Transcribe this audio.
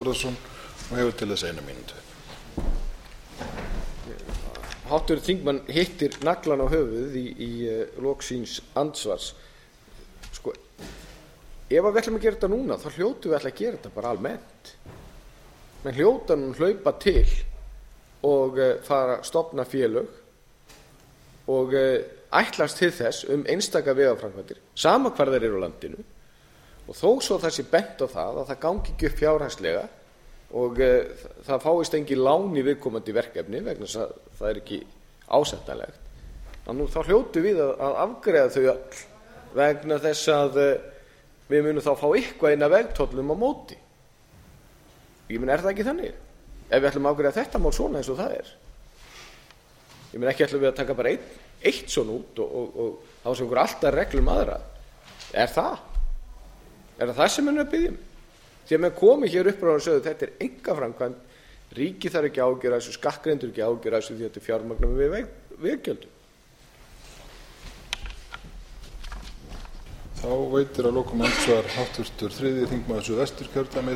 Þórðarson og hefur til þess 1 mínútu. Háttvirtur þingmann hittir naglann á höfuðið í lok síns andsvars. Sko, ef við ætlum að gera þetta núna þá hljótum við að gera þetta bara almennt. Menn hljóta nú hlaupa til og fara að stofna félög og ætlast til þess einstaka vegaframkvæmdir, sama hvar þeir eru á landinu, og þó svo það sé bent á það að það gangi ekki upp fjárhagslega og það fáist engin lán í viðkomandi verkefni vegna þess að það er ekki ásættanlegt. Þá hljótum við að afgreiða þau öll vegna þess að við munum þá fá eitthvað inn af vegtollum á móti. Ég meina, er það ekki þannig? Ef við ætlum að afgreiða þetta mál svona eins og það er. Ég meina, ekki ætlum við að taka bara eitt svona út og þá sem einhver alltaf reglum aðra. Er það? Er það sem við erum að biðja um? Því að menn komi hér upp og sögðu þetta er einkaframkvæmd, ríkið þarf ekki að ágjöra þessu, skattgreiðendur ekki að ágjöra þessu því að þetta er fjármagnað við veggjöldum. Þá veitir að lokum andsvar háttvirtur 3. þingmaður Suðvesturkjördæmis